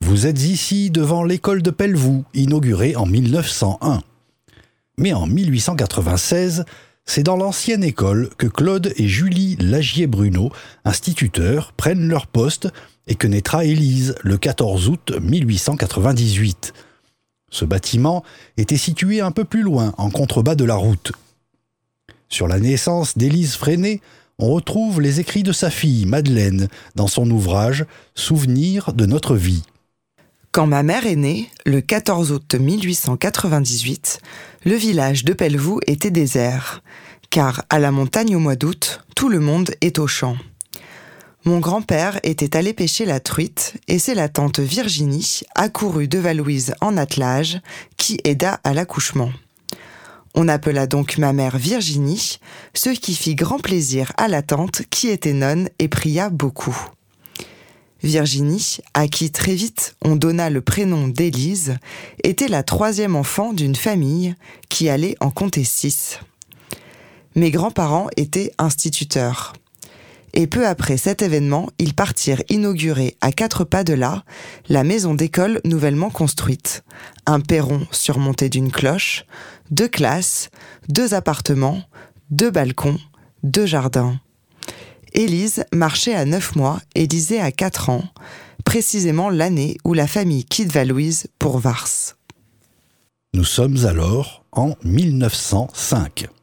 Vous êtes ici devant l'école de Pelvoux, inaugurée en 1901. Mais en 1896, c'est dans l'ancienne école que Claude et Julie Lagier-Bruno, instituteurs, prennent leur poste et que naîtra Élise le 14 août 1898. Ce bâtiment était situé un peu plus loin, en contrebas de la route. Sur la naissance d'Élise Freinet, on retrouve les écrits de sa fille, Madeleine, dans son ouvrage « Souvenirs de notre vie ». Quand ma mère est née, le 14 août 1898, le village de Pelvoux était désert, car à la montagne au mois d'août, tout le monde est au champ. Mon grand-père était allé pêcher la truite et c'est la tante Virginie, accourue de Valouise en attelage, qui aida à l'accouchement. On appela donc ma mère Virginie, ce qui fit grand plaisir à la tante qui était nonne et pria beaucoup. Virginie, à qui très vite on donna le prénom d'Élise, était la 3e enfant d'une famille qui allait en compter 6. Mes grands-parents étaient instituteurs. Et peu après cet événement, ils partirent inaugurer à 4 pas de là la maison d'école nouvellement construite. Un perron surmonté d'une cloche, 2 classes, 2 appartements, 2 balcons, 2 jardins. Élise marchait à 9 mois et lisait à 4 ans, précisément l'année où la famille quitte Valouise pour Vars. Nous sommes alors en 1905.